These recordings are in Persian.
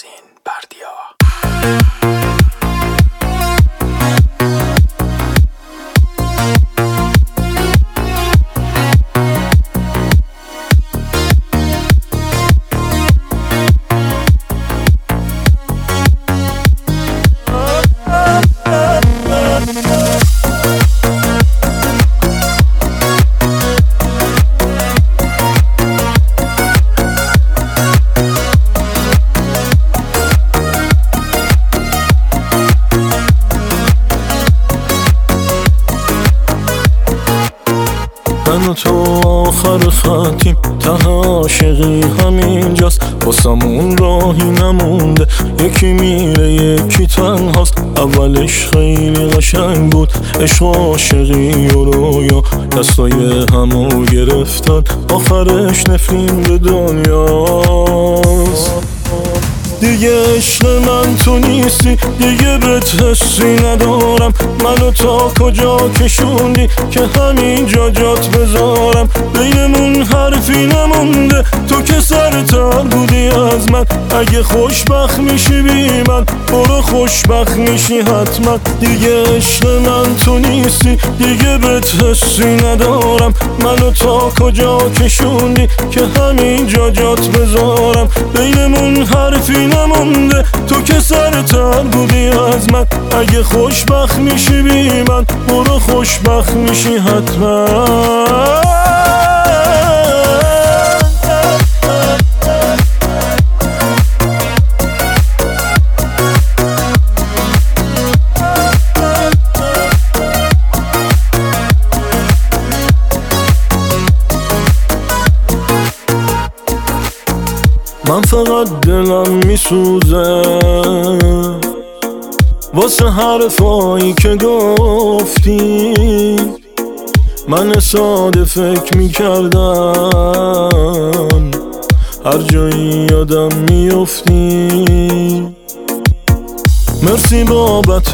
نسرین بردیا. من و تو آخر خطیم ته عاشقی همینجاست، واسمون راهی نمونده، یکی میره یکی تنهاست. اولش خیلی قشنگ بود، عشق و عاشقی و رویا دستای همو گرفتن، آخرش نفرین به دنیاست. دیگه عشق من تو نیستی، دیگه بهت حسی ندارم. منو تا کجا کشوندی که همینجا جات بذارم؟ بینمون حرفی نمونده، تو که سرتر بودی از من. اگه خوشبخت میشی بی من، برو خوشبخت میشی حتما. دیگه عشق من تو نیستی، دیگه بهت حسی ندارم. منو تا کجا کشوندی که همینجا جات بذارم؟ بینمون حرفی نمونده، تو که سرتر بودی از من. اگه خوشبخت میشی بی من، برو خوشبخت میشی حتما. من فقط دلم میسوزه واسه حرفایی که گفتی. من ساده فکر میکردم هر جایی یادم میافتی. مرسی بابت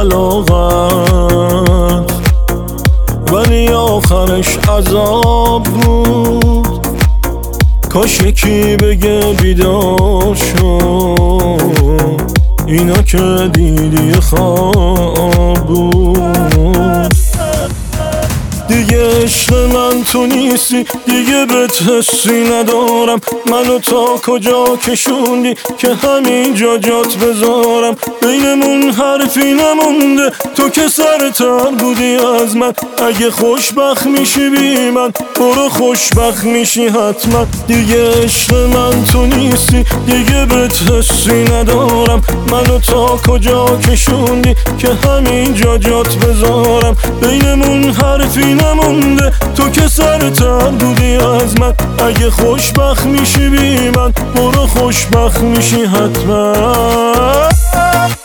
علاقت، ولی آخرش عذاب بود. کاش یکی بگه بیدار شو، اینا که دیدی خواب بود. دیگه عشق من تو نیستی، دیگه بهت حسی ندارم. منو تا کجا کشوندی که همینجا جات بذارم؟ بینمون حرفی نمونده، تو که سرتر بودی از من. اگه خوشبخت میشی بی من، برو خوشبخت میشی حتما. دیگه عشق من تو نیستی، دیگه بهت حسی ندارم. منو تا کجا کشوندی که همینجا جات بذارم؟ بینمون حرفی نمونده، تو که سرتر بودی از من. اگه خوشبخت میشی بی من، برو خوشبخت میشی حتما.